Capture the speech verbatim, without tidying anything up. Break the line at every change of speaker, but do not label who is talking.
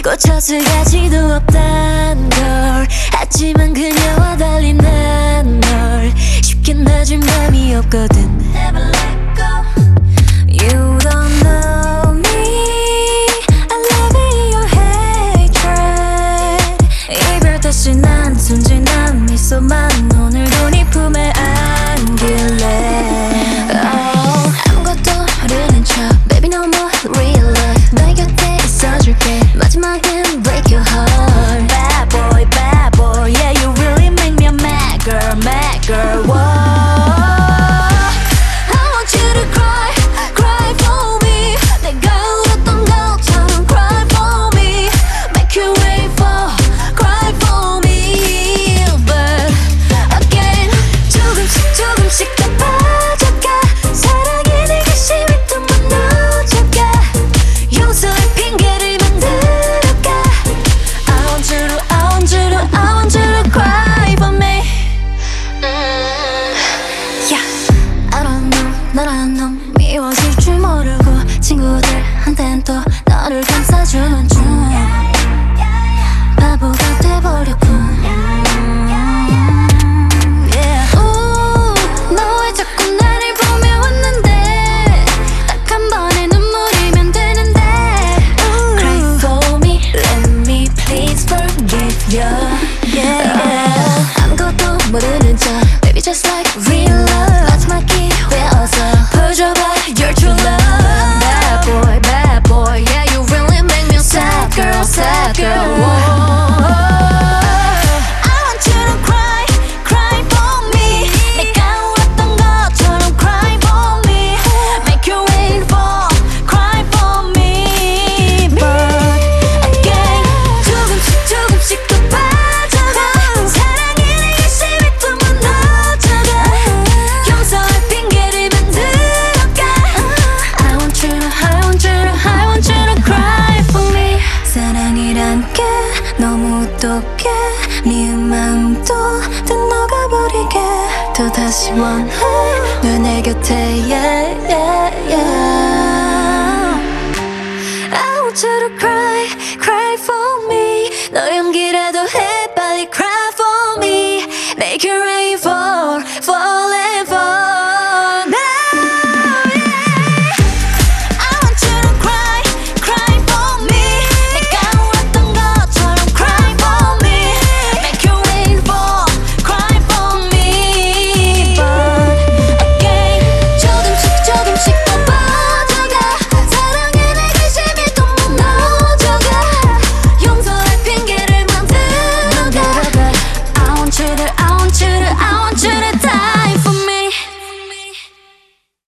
꽂혔을 가치도 없단 걸. 하지만 그녀와 달리 난 널 쉽게 놔줄 맘이 없거든. Never let go. You don't know me, I love your hatred. 이별 다시 난 순진한 미소만 오늘도 네 품에 안길래. oh. 아무것도 모르는 척 Baby no more real love. 너의 곁에 있어줄게. 마지막엔 break your heart. Bad boy, bad boy, yeah you really make me a mad girl, mad girl. Whoa. 너란 놈 미워질 줄 모르고 친구들한텐 또 너를 감싸주는 중 바보가 돼버렸군. yeah. 우, 너 왜 자꾸 나를 보며 웃는데. 딱 한 번의 눈물이면 되는데. Cry for me, let me please forgive you. yeah. uh, 아무것도 모르는 척 Baby just like real love. 마지막 기회 어서 보여줘봐 your true love. Bad boy, bad boy, yeah you really make me a sad girl, sad girl. Whoa. I want you to cry, cry for me. 내가 울었던 것처럼 cry for me. Make you wait for, cry for me. But again 조금씩 조금씩 더 빠져가. 사랑이 내게 심히 또 무너져가. 용서할 핑계를 만들어가. I want you to, I want you to, I want you to cry for me. 사랑이란 게 너무 똑해. 미운 마음도 다 녹아버리게. 또 다시 원해 널 내 곁에